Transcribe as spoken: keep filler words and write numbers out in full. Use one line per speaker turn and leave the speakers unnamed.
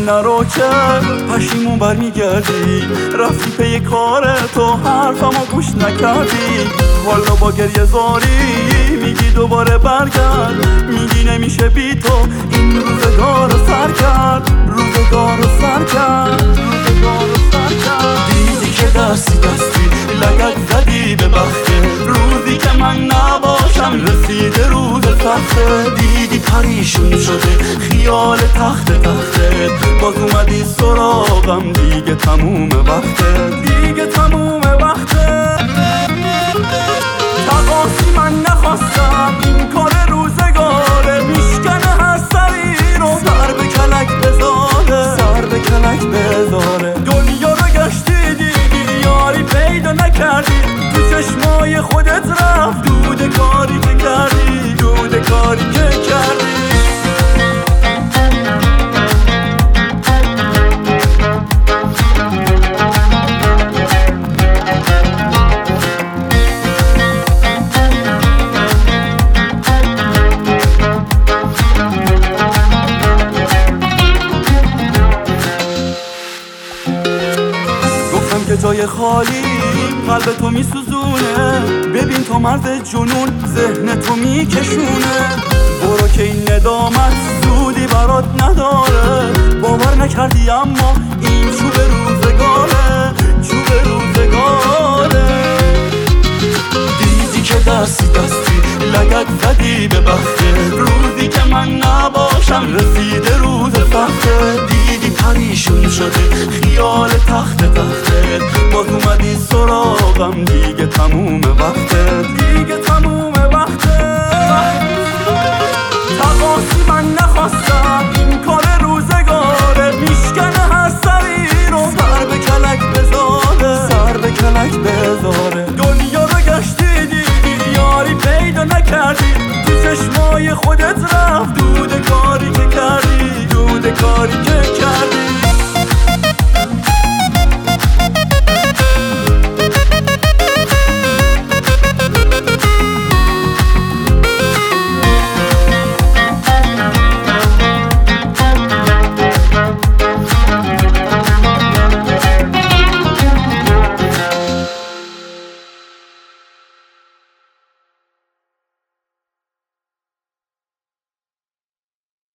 نرو که پشیمون برمیگردی، رفتی پی کار تو حرفمو گوش نکردی. حالا با گریه زاری میگی دوباره برگرد، میگی نمیشه بی تو این روزگار رو سر کرد، روزگار رو سر کرد، روزگار رو سر کرد. دیدی که دستی دستی لگد زدی به بخته، روزی که من نباشم رسیده روز سخته. دیدی پریشون شده خیال تخت تخته، باز اومدی سراغم دیگه تموم وقته، دیگه تموم وقته. تقاسی من نخواستم این کار روزگاره، میشکنه هر سری رو سر به کلک بذاره، سر به کلک بذاره. دنیا رو گشتی دیدی یاری پیدا نکردی، تو چشمای خودت رفت دود کاری که کردی، دود کاری که کردی. که جای خالی قلب تو میسوزونه، ببین تو مرد جنون ذهن تو میکشونه. برو که این ندامت زودی برات نداره، باور نکردی اما این چوب روزگاره، چوب روزگاره. دیدی که دستی دستی لگد زدی به بخته، روزی که من نباشم رسیده روز سخته. دیدی پریشون شده خیال تخت تخته، باز اومدی سراغم دیگه تموم وقته، دیگه